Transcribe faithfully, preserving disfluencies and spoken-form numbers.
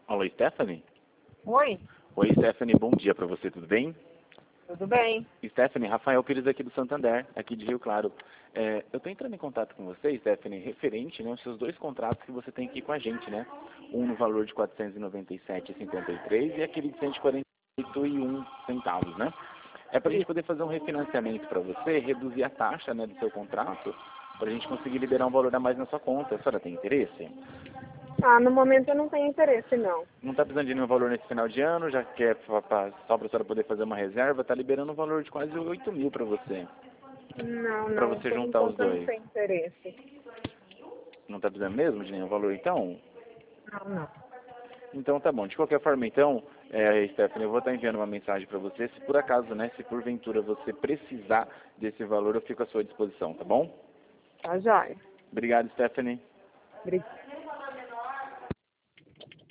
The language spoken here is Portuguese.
Alô, Stephanie? Oi, Oi, Stephanie, bom dia pra você, tudo bem? tudo bem? Stephanie, Rafael Pires aqui do Santander, aqui de Rio Claro. É, eu tô entrando em contato com você, Stephanie, referente, né, aos seus dois contratos que você tem aqui com a gente, né? Um no valor de quatrocentos e noventa e sete reais e cinquenta e três centavos e aquele de cento e quarenta e oito reais e um centavos, né? É pra gente poder fazer um refinanciamento para você, reduzir a taxa, né, do seu contrato, pra gente conseguir liberar um valor a mais na sua conta. A senhora tem interesse? Ah, no momento eu não tenho interesse, não. Não está precisando de nenhum valor nesse final de ano, já quer pra, pra, só para a senhora poder fazer uma reserva, está liberando um valor de quase oito mil para você, Não, para não, você por juntar os enquanto eu não dois. tenho interesse. Não está precisando mesmo de nenhum valor então? Não, não. Então tá bom. De qualquer forma então, é, Stephanie, eu vou estar enviando uma mensagem para você. Se por acaso, né, se porventura você precisar desse valor, eu fico à sua disposição, tá bom? Tá jóia. Obrigado, Stephanie. Obrigada.